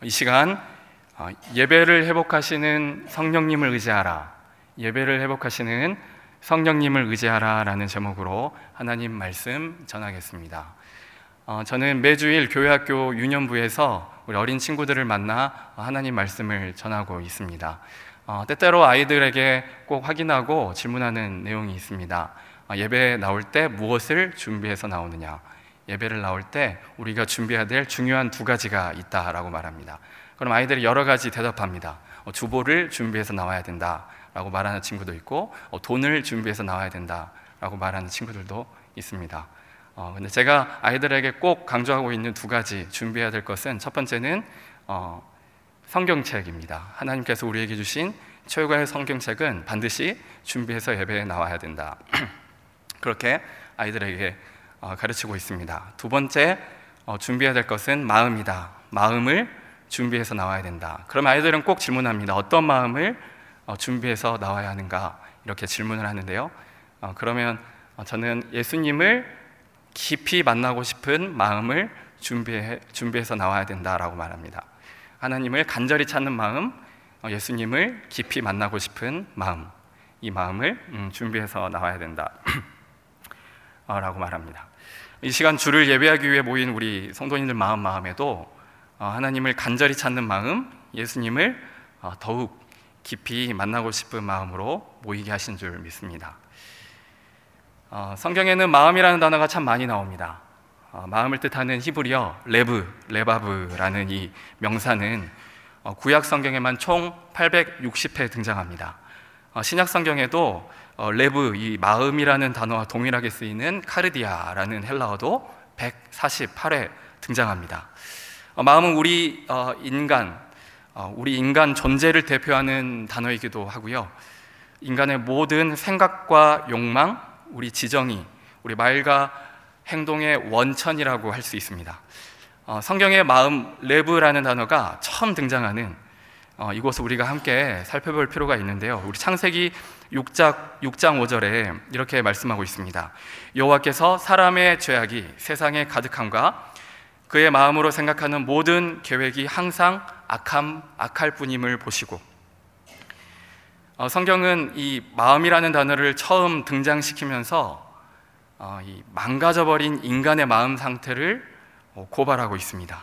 이 시간 예배를 회복하시는 성령님을 의지하라, 예배를 회복하시는 성령님을 의지하라 라는 제목으로 하나님 말씀 전하겠습니다. 저는 매주일 교회학교 유년부에서 우리 어린 친구들을 만나 하나님 말씀을 전하고 있습니다. 때때로 아이들에게 꼭 확인하고 질문하는 내용이 있습니다. 예배 나올 때 무엇을 준비해서 나오느냐, 예배를 나올 때 우리가 준비해야 될 중요한 두 가지가 있다라고 말합니다. 그럼 아이들이 여러 가지 대답합니다. 주보를 준비해서 나와야 된다라고 말하는 친구도 있고, 돈을 준비해서 나와야 된다라고 말하는 친구들도 있습니다. 근데 제가 아이들에게 꼭 강조하고 있는 두 가지 준비해야 될 것은, 첫 번째는 성경책입니다. 하나님께서 우리에게 주신 최고의 성경책은 반드시 준비해서 예배에 나와야 된다. 그렇게 아이들에게 가르치고 있습니다. 두 번째, 준비해야 될 것은 마음이다. 마음을 준비해서 나와야 된다. 그럼 아이들은 꼭 질문합니다. 어떤 마음을 준비해서 나와야 하는가? 이렇게 질문을 하는데요. 그러면 저는 예수님을 깊이 만나고 싶은 마음을 준비해서 나와야 된다라고 말합니다. 하나님을 간절히 찾는 마음, 예수님을 깊이 만나고 싶은 마음, 이 마음을 준비해서 나와야 된다 라고 말합니다. 이 시간 주를 예배하기 위해 모인 우리 성도님들 마음에도 하나님을 간절히 찾는 마음, 예수님을 더욱 깊이 만나고 싶은 마음으로 모이게 하신 줄 믿습니다. 성경에는 마음이라는 단어가 참 많이 나옵니다. 마음을 뜻하는 히브리어 레바브라는 이 명사는 구약 성경에만 총 860회 등장합니다. 신약 성경에도 레브, 이 마음이라는 단어와 동일하게 쓰이는 카르디아라는 헬라어도 148회 등장합니다. 마음은 우리 인간 존재를 대표하는 단어이기도 하고요. 인간의 모든 생각과 욕망, 우리 지정이, 우리 말과 행동의 원천이라고 할 수 있습니다. 성경의 마음, 레브라는 단어가 처음 등장하는 이곳을 우리가 함께 살펴볼 필요가 있는데요. 우리 창세기 6장 5절에 이렇게 말씀하고 있습니다. 여호와께서 사람의 죄악이 세상에 가득함과 그의 마음으로 생각하는 모든 계획이 항상 악할 뿐임을 보시고. 성경은 이 마음이라는 단어를 처음 등장시키면서 이 망가져버린 인간의 마음 상태를 고발하고 있습니다.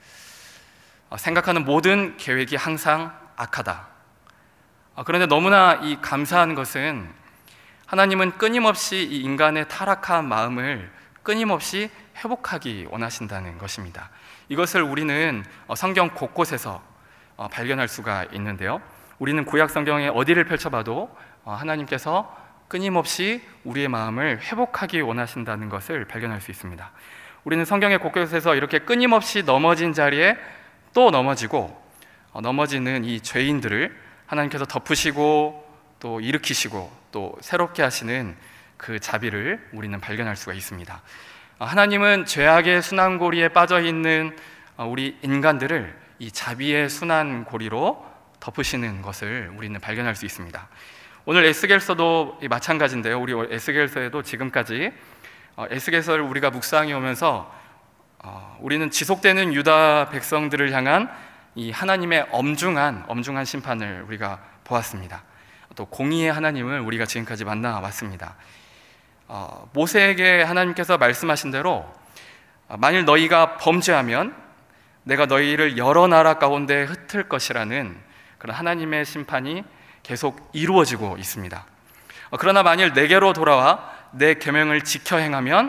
생각하는 모든 계획이 항상 악하다. 그런데 너무나 이 감사한 것은, 하나님은 끊임없이 이 인간의 타락한 마음을 끊임없이 회복하기 원하신다는 것입니다. 이것을 우리는 성경 곳곳에서 발견할 수가 있는데요. 우리는 구약 성경에 어디를 펼쳐봐도 하나님께서 끊임없이 우리의 마음을 회복하기 원하신다는 것을 발견할 수 있습니다. 우리는 성경의 곳곳에서 이렇게 끊임없이 넘어진 자리에 또 넘어지고, 넘어지는 이 죄인들을 하나님께서 덮으시고 또 일으키시고 또 새롭게 하시는 그 자비를 우리는 발견할 수가 있습니다. 하나님은 죄악의 순환고리에 빠져있는 우리 인간들을 이 자비의 순환고리로 덮으시는 것을 우리는 발견할 수 있습니다. 오늘 에스겔서도 마찬가지인데요. 우리 에스겔서에도 지금까지 에스겔서를 우리가 묵상해 오면서 우리는 지속되는 유다 백성들을 향한 이 하나님의 엄중한 심판을 우리가 보았습니다. 또 공의의 하나님을 우리가 지금까지 만나왔습니다. 모세에게 하나님께서 말씀하신 대로 만일 너희가 범죄하면 내가 너희를 여러 나라 가운데 흩을 것이라는 그런 하나님의 심판이 계속 이루어지고 있습니다. 그러나 만일 내게로 돌아와 내 계명을 지켜 행하면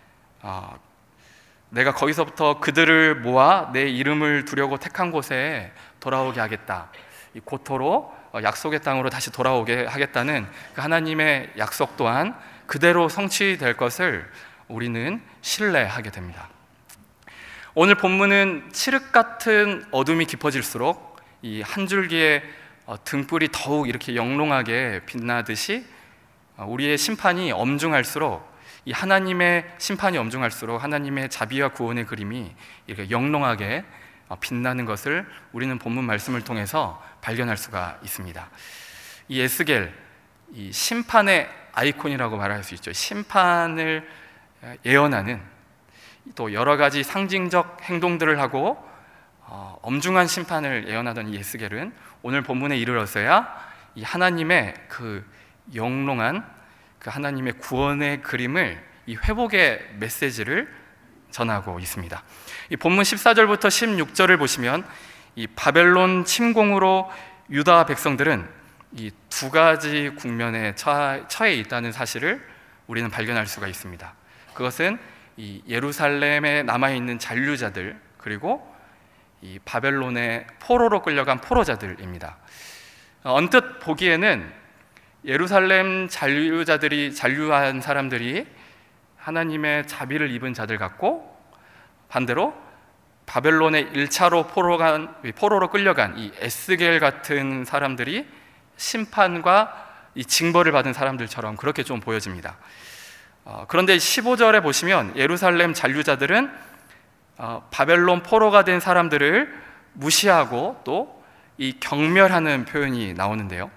내가 거기서부터 그들을 모아 내 이름을 두려고 택한 곳에 돌아오게 하겠다. 이 고토로 약속의 땅으로 다시 돌아오게 하겠다는 그 하나님의 약속 또한 그대로 성취될 것을 우리는 신뢰하게 됩니다. 오늘 본문은 칠흑 같은 어둠이 깊어질수록 이 한 줄기의 등불이 더욱 이렇게 영롱하게 빛나듯이 우리의 심판이 엄중할수록, 이 하나님의 심판이 엄중할수록 하나님의 자비와 구원의 그림이 이렇게 영롱하게 빛나는 것을 우리는 본문 말씀을 통해서 발견할 수가 있습니다. 이 에스겔, 이 심판의 아이콘이라고 말할 수 있죠. 심판을 예언하는 또 여러 가지 상징적 행동들을 하고 엄중한 심판을 예언하던 이 에스겔은 오늘 본문에 이르러서야 이 하나님의 그 영롱한 그 하나님의 구원의 그림을, 이 회복의 메시지를 전하고 있습니다. 이 본문 14절부터 16절을 보시면 이 바벨론 침공으로 유다 백성들은 이 두 가지 국면에 처해 있다는 사실을 우리는 발견할 수가 있습니다. 그것은 이 예루살렘에 남아있는 잔류자들, 그리고 이 바벨론의 포로로 끌려간 포로자들입니다. 언뜻 보기에는 예루살렘 잔류한 사람들이 하나님의 자비를 입은 자들 같고, 반대로 바벨론의 1차로 포로로 끌려간 이 에스겔 같은 사람들이 심판과 이 징벌을 받은 사람들처럼 그렇게 좀 보여집니다. 그런데 15절에 보시면 예루살렘 잔류자들은 바벨론 포로가 된 사람들을 무시하고 또 이 경멸하는 표현이 나오는데요.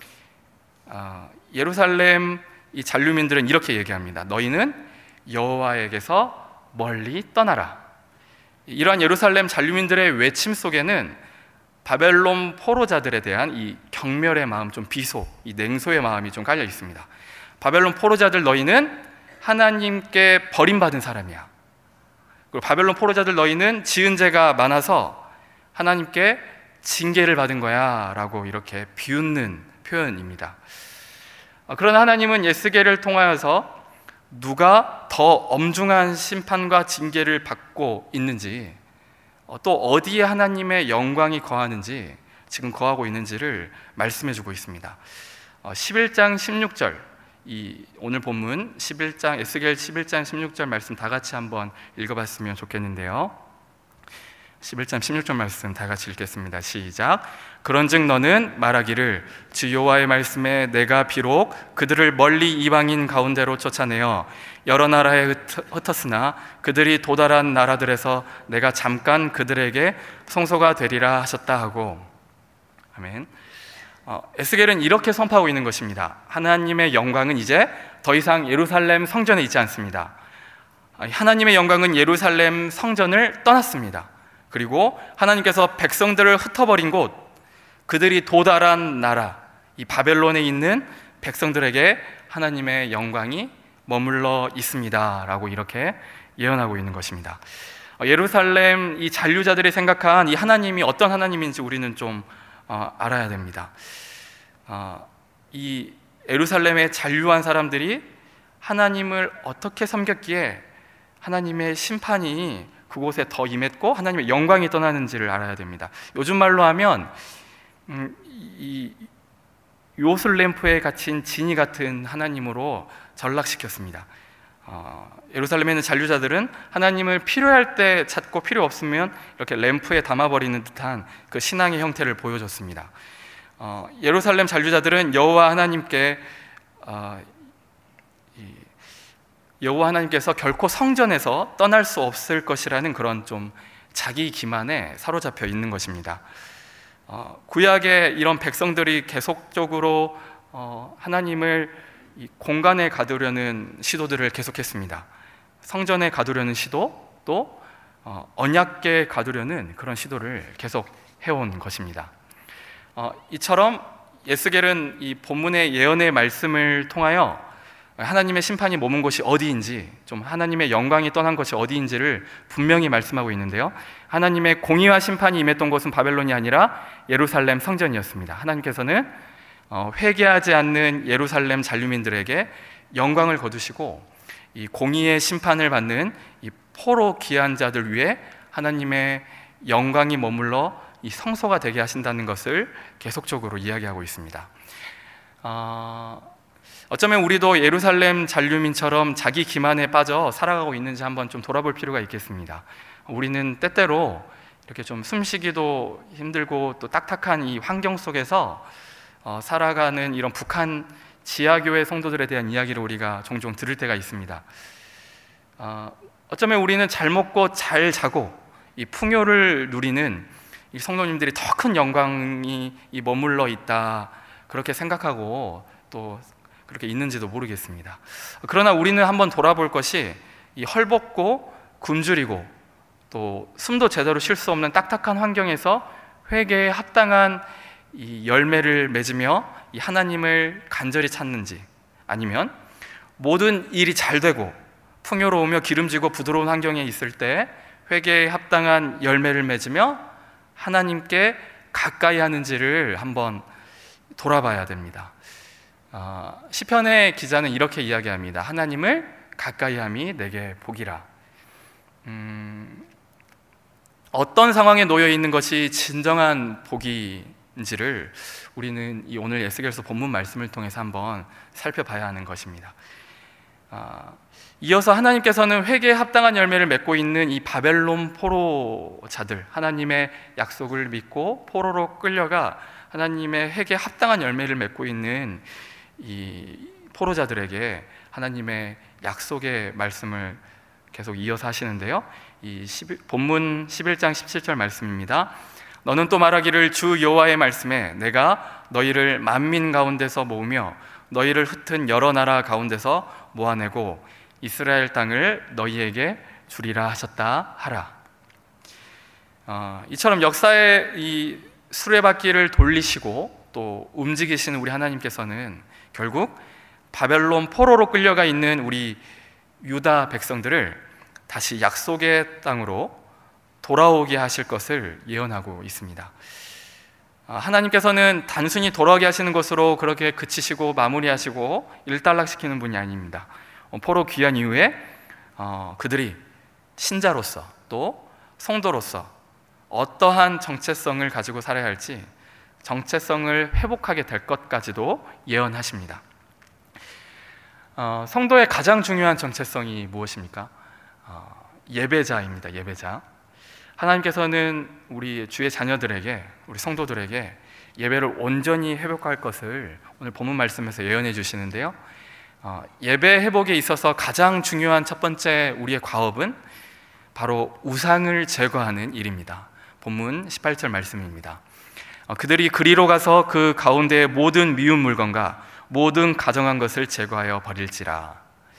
예루살렘 이 잔류민들은 이렇게 얘기합니다. 너희는 여호와에게서 멀리 떠나라. 이러한 예루살렘 잔류민들의 외침 속에는 바벨론 포로자들에 대한 이 경멸의 마음, 좀 비소, 이 냉소의 마음이 좀 깔려 있습니다. 바벨론 포로자들, 너희는 하나님께 버림받은 사람이야. 그리고 바벨론 포로자들, 너희는 지은 죄가 많아서 하나님께 징계를 받은 거야 라고 이렇게 비웃는 표현입니다. 그러나 하나님은 에스겔을 통하여서 누가 더 엄중한 심판과 징계를 받고 있는지, 또 어디에 하나님의 영광이 거하는지, 지금 거하고 있는지를 말씀해 주고 있습니다. 11장 16절, 이 오늘 본문 11장, 에스겔 11장 16절 말씀 다 같이 한번 읽어봤으면 좋겠는데요. 11장 16절 말씀 다 같이 읽겠습니다. 시작. 그런즉 너는 말하기를 주 여호와의 말씀에 내가 비록 그들을 멀리 이방인 가운데로 쫓아내어 여러 나라에 흩었으나 그들이 도달한 나라들에서 내가 잠깐 그들에게 성소가 되리라 하셨다 하고. 아멘. 에스겔은 이렇게 선포하고 있는 것입니다. 하나님의 영광은 이제 더 이상 예루살렘 성전에 있지 않습니다. 하나님의 영광은 예루살렘 성전을 떠났습니다. 그리고 하나님께서 백성들을 흩어버린 곳, 그들이 도달한 나라, 이 바벨론에 있는 백성들에게 하나님의 영광이 머물러 있습니다 라고 이렇게 예언하고 있는 것입니다. 예루살렘 이 잔류자들이 생각한 이 하나님이 어떤 하나님인지 우리는 좀 알아야 됩니다. 이 예루살렘에 잔류한 사람들이 하나님을 어떻게 섬겼기에 하나님의 심판이 그곳에 더 임했고 하나님의 영광이 떠나는지를 알아야 됩니다. 요즘 말로 하면 이 요술 램프에 갇힌 지니 같은 하나님으로 전락시켰습니다. 예루살렘에 있는 잔류자들은 하나님을 필요할 때 찾고 필요 없으면 이렇게 램프에 담아버리는 듯한 그 신앙의 형태를 보여줬습니다. 예루살렘 잔류자들은 여호와 하나님께서 결코 성전에서 떠날 수 없을 것이라는 그런 좀 자기 기만에 사로잡혀 있는 것입니다. 구약의 이런 백성들이 계속적으로 하나님을 이 공간에 가두려는 시도들을 계속했습니다. 성전에 가두려는 시도, 또 언약궤에 가두려는 그런 시도를 계속 해온 것입니다. 이처럼 에스겔은 이 본문의 예언의 말씀을 통하여 하나님의 심판이 머문 곳이 어디인지, 좀 하나님의 영광이 떠난 것이 어디인지를 분명히 말씀하고 있는데요. 하나님의 공의와 심판이 임했던 곳은 바벨론이 아니라 예루살렘 성전이었습니다. 하나님께서는 회개하지 않는 예루살렘 잔류민들에게 영광을 거두시고 이 공의의 심판을 받는 이 포로 귀한 자들 위에 하나님의 영광이 머물러 이 성소가 되게 하신다는 것을 계속적으로 이야기하고 있습니다. 어쩌면 우리도 예루살렘 잔류민처럼 자기 기만에 빠져 살아가고 있는지 한번 좀 돌아볼 필요가 있겠습니다. 우리는 때때로 이렇게 좀 숨쉬기도 힘들고 또 딱딱한 이 환경 속에서 살아가는 이런 북한 지하교회 성도들에 대한 이야기를 우리가 종종 들을 때가 있습니다. 어쩌면 우리는 잘 먹고 잘 자고 이 풍요를 누리는 이 성도님들이 더 큰 영광이 머물러 있다, 그렇게 생각하고 또 그렇게 있는지도 모르겠습니다. 그러나 우리는 한번 돌아볼 것이 이 헐벗고 굶주리고 또 숨도 제대로 쉴 수 없는 딱딱한 환경에서 회개에 합당한 이 열매를 맺으며 이 하나님을 간절히 찾는지, 아니면 모든 일이 잘 되고 풍요로우며 기름지고 부드러운 환경에 있을 때 회개에 합당한 열매를 맺으며 하나님께 가까이 하는지를 한번 돌아봐야 됩니다. 시편의 기자는 이렇게 이야기합니다. 하나님을 가까이 함이 내게 복이라. 어떤 상황에 놓여 있는 것이 진정한 복인지를 우리는 이 오늘 에스겔서 본문 말씀을 통해서 한번 살펴봐야 하는 것입니다. 이어서 하나님께서는 회개에 합당한 열매를 맺고 있는 이 바벨론 포로자들, 하나님의 약속을 믿고 포로로 끌려가 하나님의 회개에 합당한 열매를 맺고 있는 이 포로자들에게 하나님의 약속의 말씀을 계속 이어서 하시는데요, 이 본문 11장 17절 말씀입니다. 너는 또 말하기를 주 여호와의 말씀에 내가 너희를 만민 가운데서 모으며 너희를 흩은 여러 나라 가운데서 모아내고 이스라엘 땅을 너희에게 주리라 하셨다 하라. 이처럼 역사의 이 수레바퀴를 돌리시고 또 움직이시는 우리 하나님께서는 결국 바벨론 포로로 끌려가 있는 우리 유다 백성들을 다시 약속의 땅으로 돌아오게 하실 것을 예언하고 있습니다. 하나님께서는 단순히 돌아오게 하시는 것으로 그렇게 그치시고 마무리하시고 일단락시키는 분이 아닙니다. 포로 귀환 이후에 그들이 신자로서 또 성도로서 어떠한 정체성을 가지고 살아야 할지, 정체성을 회복하게 될 것까지도 예언하십니다. 성도의 가장 중요한 정체성이 무엇입니까? 예배자입니다. 예배자. 하나님께서는 우리 주의 자녀들에게, 우리 성도들에게 예배를 온전히 회복할 것을 오늘 본문 말씀에서 예언해 주시는데요, 예배 회복에 있어서 가장 중요한 첫 번째 우리의 과업은 바로 우상을 제거하는 일입니다. 본문 18절 말씀입니다. 그들이 그리로 가서 그 가운데의 모든 미운 물건과 모든 가정한 것을 제거하여 버릴지라.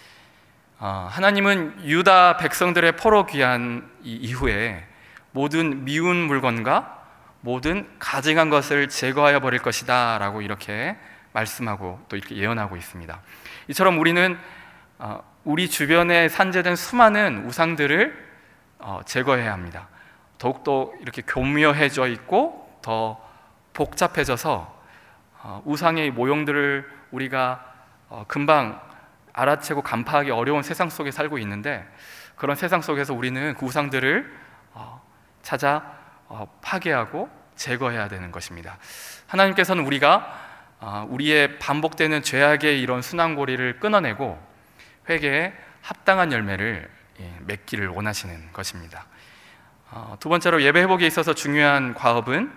하나님은 유다 백성들의 포로 귀환 이후에 모든 미운 물건과 모든 가증한 것을 제거하여 버릴 것이다 라고 이렇게 말씀하고 또 이렇게 예언하고 있습니다. 이처럼 우리는 우리 주변에 산재된 수많은 우상들을 제거해야 합니다. 더욱더 이렇게 교묘해져 있고 더 복잡해져서 우상의 모형들을 우리가 금방 알아채고 간파하기 어려운 세상 속에 살고 있는데, 그런 세상 속에서 우리는 그 우상들을 찾아 파괴하고 제거해야 되는 것입니다. 하나님께서는 우리가 우리의 반복되는 죄악의 이런 순환고리를 끊어내고 회개에 합당한 열매를 맺기를 원하시는 것입니다. 두 번째로 예배 회복에 있어서 중요한 과업은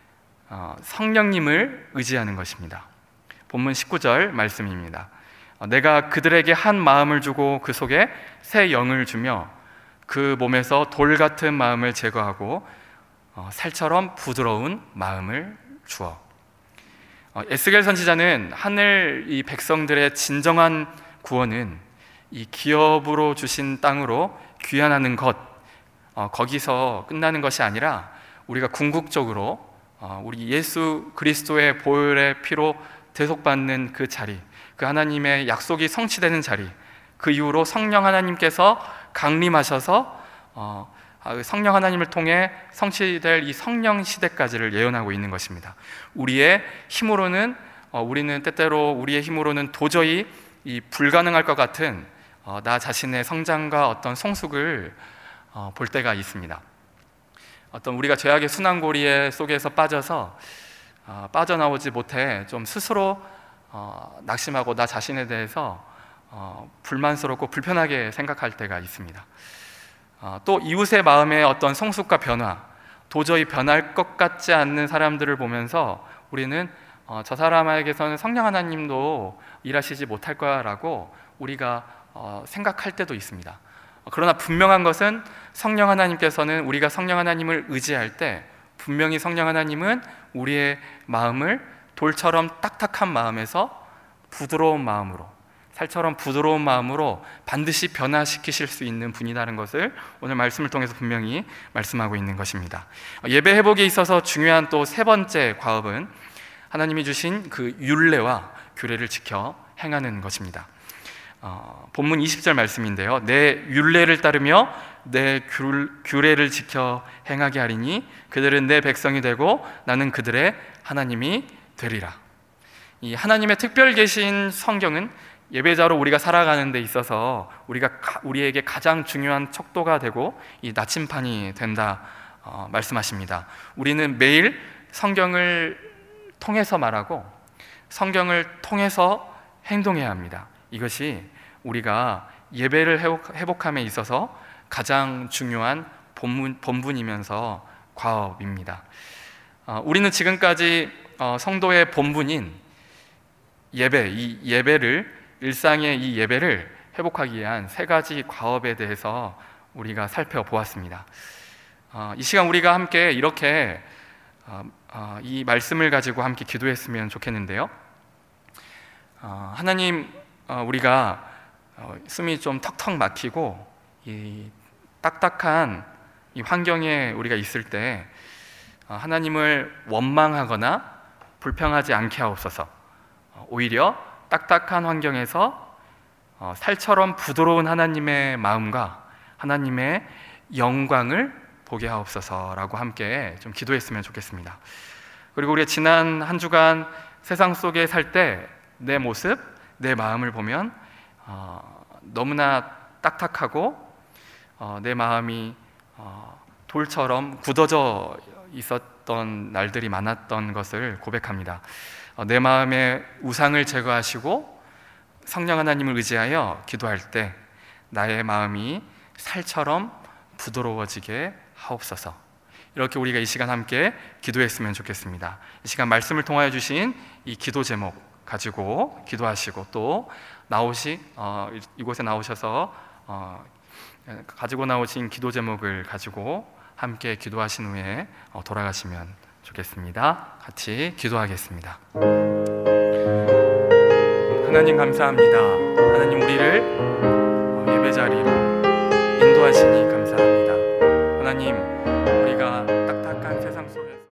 성령님을 의지하는 것입니다. 본문 19절 말씀입니다. 내가 그들에게 한 마음을 주고 그 속에 새 영을 주며 그 몸에서 돌 같은 마음을 제거하고 살처럼 부드러운 마음을 주어. 에스겔 선지자는 하늘 이 백성들의 진정한 구원은 이 기업으로 주신 땅으로 귀환하는 것, 거기서 끝나는 것이 아니라 우리가 궁극적으로 우리 예수 그리스도의 보혈의 피로 대속받는 그 자리, 그 하나님의 약속이 성취되는 자리, 그 이후로 성령 하나님께서 강림하셔서 성령 하나님을 통해 성취될 이 성령 시대까지를 예언하고 있는 것입니다. 우리의 힘으로는 우리는 때때로 우리의 힘으로는 도저히 이 불가능할 것 같은 나 자신의 성장과 어떤 성숙을 볼 때가 있습니다. 어떤 우리가 죄악의 순환고리 속에서 빠져서 빠져나오지 못해 좀 스스로 낙심하고 나 자신에 대해서 불만스럽고 불편하게 생각할 때가 있습니다. 또 이웃의 마음의 어떤 성숙과 변화, 도저히 변할 것 같지 않는 사람들을 보면서 우리는 저 사람에게서는 성령 하나님도 일하시지 못할 거야 라고 우리가 생각할 때도 있습니다. 그러나 분명한 것은 성령 하나님께서는 우리가 성령 하나님을 의지할 때 분명히 성령 하나님은 우리의 마음을 돌처럼 딱딱한 마음에서 부드러운 마음으로, 살처럼 부드러운 마음으로 반드시 변화시키실 수 있는 분이라는 것을 오늘 말씀을 통해서 분명히 말씀하고 있는 것입니다. 예배 회복에 있어서 중요한 또 세 번째 과업은 하나님이 주신 그 율례와 규례를 지켜 행하는 것입니다. 본문 20절 말씀인데요, 내 율례를 따르며 내 규례를 지켜 행하게 하리니 그들은 내 백성이 되고 나는 그들의 하나님이 되리라. 이 하나님의 특별 계신 성경은 예배자로 우리가 살아가는 데 있어서 우리에게 가장 중요한 척도가 되고 이 나침판이 된다 말씀하십니다. 우리는 매일 성경을 통해서 말하고 성경을 통해서 행동해야 합니다. 이것이 우리가 예배를 회복함에 있어서 가장 중요한 본분이면서 과업입니다. 우리는 지금까지 성도의 본분인 이 예배를, 일상의 이 예배를 회복하기 위한 세 가지 과업에 대해서 우리가 살펴보았습니다. 이 시간 우리가 함께 이렇게 이 말씀을 가지고 함께 기도했으면 좋겠는데요. 하나님, 우리가 숨이 좀 턱턱 막히고 이 딱딱한 이 환경에 우리가 있을 때 하나님을 원망하거나 불평하지 않게 하옵소서. 오히려 딱딱한 환경에서 살처럼 부드러운 하나님의 마음과 하나님의 영광을 보게 하옵소서라고 함께 좀 기도했으면 좋겠습니다. 그리고 우리가 지난 한 주간 세상 속에 살 때 내 모습, 내 마음을 보면 너무나 딱딱하고 내 마음이 돌처럼 굳어져 있었던 날들이 많았던 것을 고백합니다. 내 마음의 우상을 제거하시고 성령 하나님을 의지하여 기도할 때 나의 마음이 살처럼 부드러워지게 하옵소서. 이렇게 우리가 이 시간 함께 기도했으면 좋겠습니다. 이 시간 말씀을 통하여 주신 이 기도 제목 가지고 기도하시고 또 이곳에 나오셔서 가지고 나오신 기도 제목을 가지고 함께 기도하신 후에 돌아가시면 좋겠습니다. 같이 기도하겠습니다. 하나님 감사합니다. 하나님, 우리를 예배자리로 인도하시니 감사합니다. 하나님, 우리가 딱딱한 세상 속에서